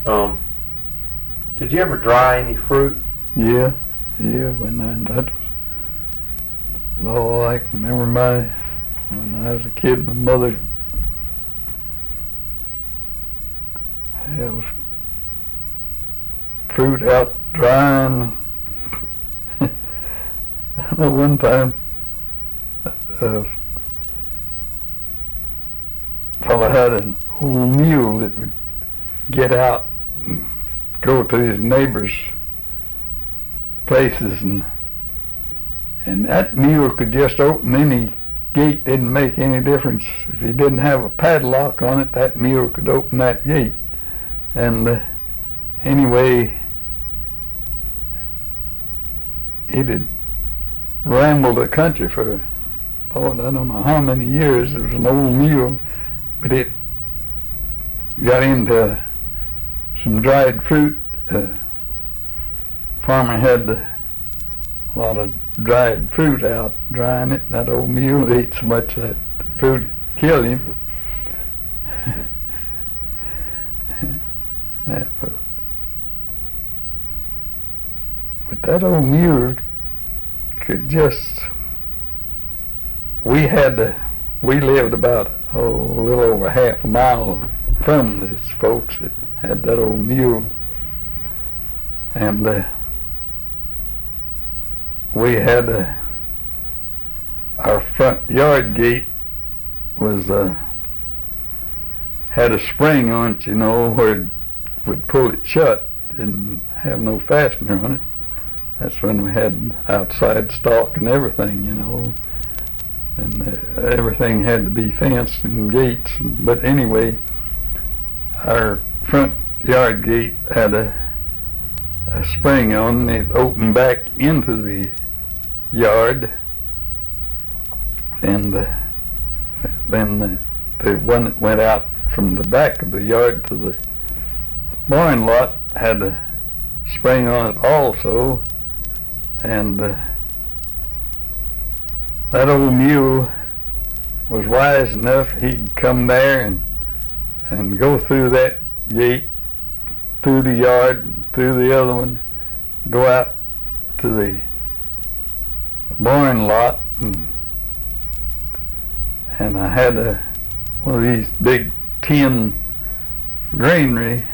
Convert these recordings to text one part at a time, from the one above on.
Um, did you ever dry any fruit? Yeah, that was, I can remember when I was a kid, my mother had fruit out drying. I know one time, fella had an old mule that would get out and go to his neighbors' places, and that mule could just open any gate. Didn't make any difference if he didn't have a padlock on it. That mule could open that gate. And anyway, it had rambled the country for, Lord, I don't know how many years. It was an old mule, but it got into some dried fruit. Farmer had a lot of dried fruit out drying it. That old mule ate so much that fruit it killed him. But that old mule could just, we lived about a little over half a mile from these folks that had that old mule, and we had our front yard gate was had a spring on it, where it would pull it shut. Didn't have no fastener on it. That's when we had outside stock and everything, and everything had to be fenced and gates. But anyway, our front yard gate had a spring on it. It opened back into the yard, and then the one that went out from the back of the yard to the barn lot had a spring on it also. And that old mule was wise enough. He'd come there and go through that gate, through the yard, through the other one, go out to the barn lot, and I had one of these big tin granary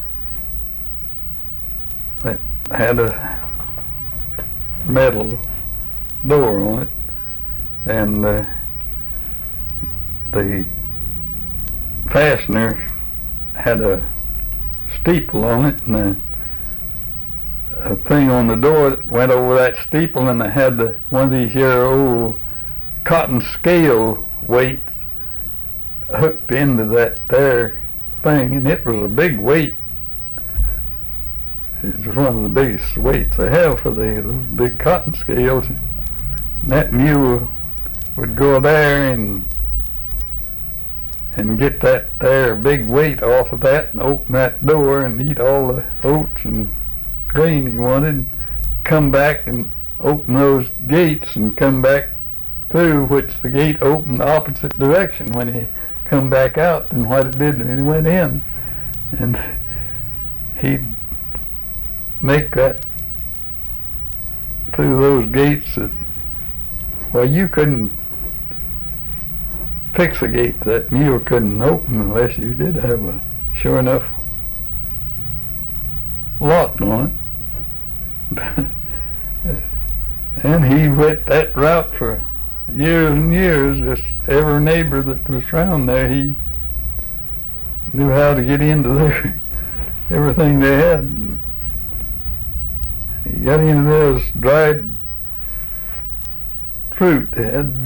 that had a metal door on it, and the fastener had a steeple on it, and a thing on the door that went over that steeple, and I had one of these here old cotton scale weights hooked into that there thing, and it was a big weight. It was one of the biggest weights they have for those big cotton scales. And that mule would go there and get that there big weight off of that and open that door and eat all the oats and grain he wanted, come back and open those gates and come back through, which the gate opened the opposite direction when he come back out than what it did when he went in. And he'd make that through those gates that, well, you couldn't fix a gate that mule couldn't open unless you did have a sure enough lock on it. And he went that route for years and years. Just every neighbor that was around there, he knew how to get into their everything they had. He got into those dried fruit they had